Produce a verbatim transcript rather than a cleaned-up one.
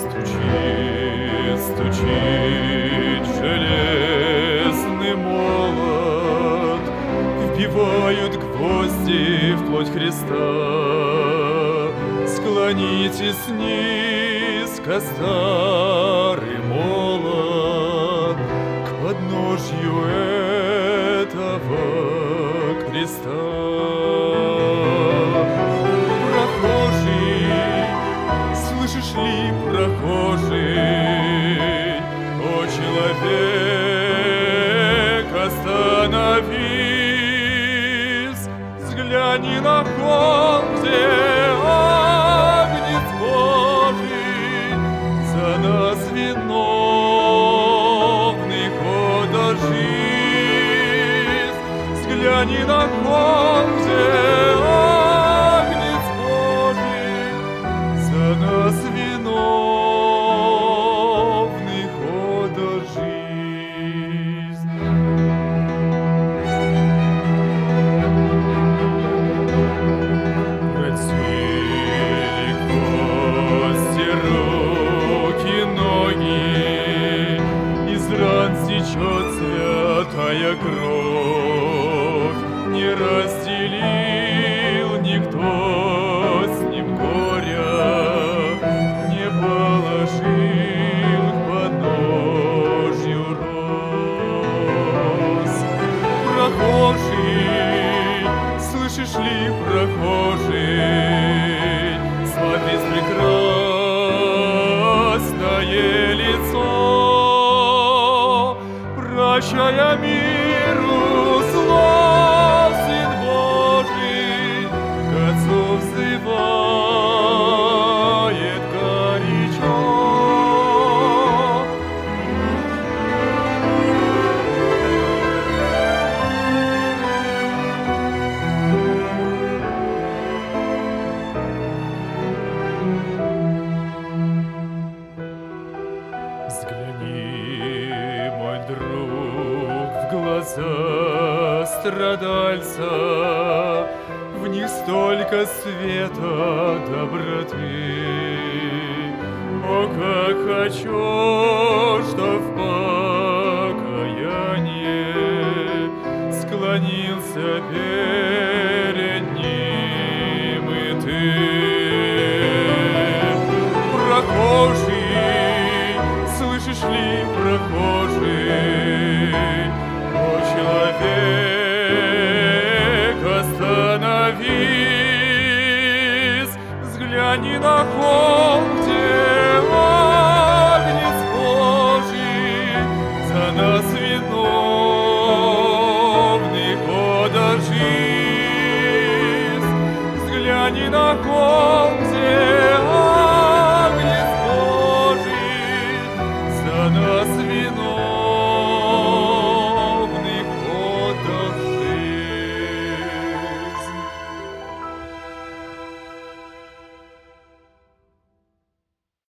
Стучит, стучит железный молот, вбивают гвозди в плоть Христа. Склонитесь низко, старый молот, к подножью этого креста. Слышишь ли, прохожий, о человек, остановись, взгляни на холм, где Агнец Божий за нас виновных одолжит. Взгляни на холм, где Агнец Божий за нас виновных отдал жизнь. Протели кости, руки, ноги, из ран течет святая кровь. Не разделил никто с ним горя, не положил к подножью роз. Прохожий, слышишь ли, прохожий, смотри с прекрасное лицо, прощая миру зло, Сын Божий к Отцу взывает горячо. Взгляни, мой друг, в глаза страдальца, в них столько света, доброты. О, как хочу, что в покаянии склонился перед